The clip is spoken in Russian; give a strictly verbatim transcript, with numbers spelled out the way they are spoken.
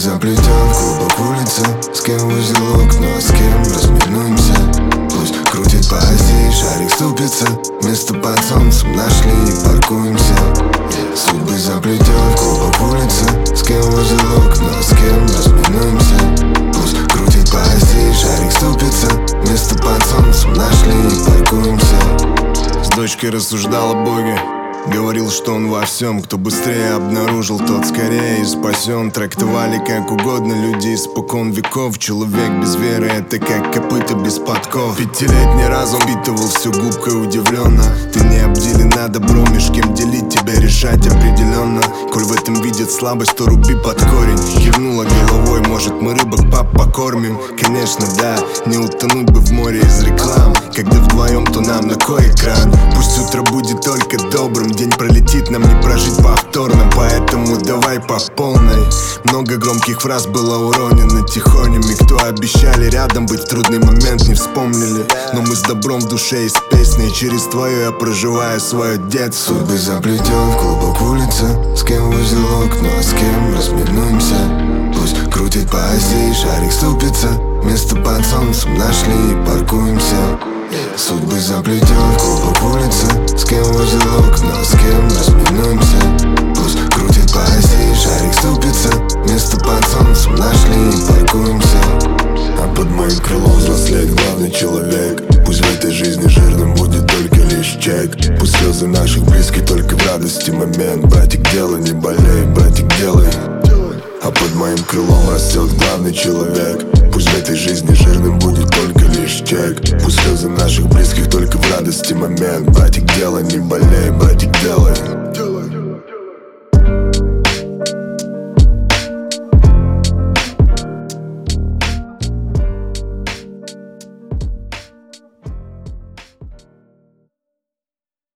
заплетен в клубок улицы. С кем узелок, ну а с кем разминуемся. Пусть крутит по оси, шарик ступится. Место под солнцем нашли и паркуемся. Судьбы заплетен в клубок улицы. С кем узелок, ну а с кем разминуемся. Пусть крутит по оси, шарик ступится. Место под солнцем нашли и паркуемся. С дочкой рассуждал о Боге. Говорил, что он во всем. Кто быстрее обнаружил, тот скорее и спасен. Трактовали как угодно люди испокон веков. Человек без веры — это как копыта без подков. Пятилетний разум впитывал всю губкой удивленно. Ты не обделена добром, меж кем делить, тебя решать определенно. Коль в этом видят слабость, то руби под корень. Кивнула головой, может мы рыбок пап покормим. Конечно, да, не утонуть бы в море из реклам. Когда вдвоем, то нам на кой экран. Пусть утро будет только добрым. День пролетит, нам не прожить повторно. Поэтому давай по полной. Много громких фраз было уронено тихонями. Кто обещали рядом быть в трудный момент, не вспомнили. Но мы с добром в душе и с песней. Через твою я проживаю свое детство. Судьбы заплетен в клубок улицы. С кем узелок, ну а с кем разминуемся. Пусть крутит по оси, шарик ступится. Место под солнцем нашли и паркуемся. Судьбы заплетен в клубок улицы. С кем узелок, но с кем разминуемся. Пусть крутит по оси, шарик ступится. Место под солнцем нашли и паркуемся. А под моим крылом взрослеет главный человек. Пусть в этой жизни жирным будет только лишь чек. Пусть слезы наших близких только в радости момент. Братик, делай, не болей, братик, делай. А под моим крылом растет главный человек. Пусть в этой жизни жирным будет только лишь чек. Пусть слезы наших близких только в радости момент. Братик, делай, не болей, братик, делай.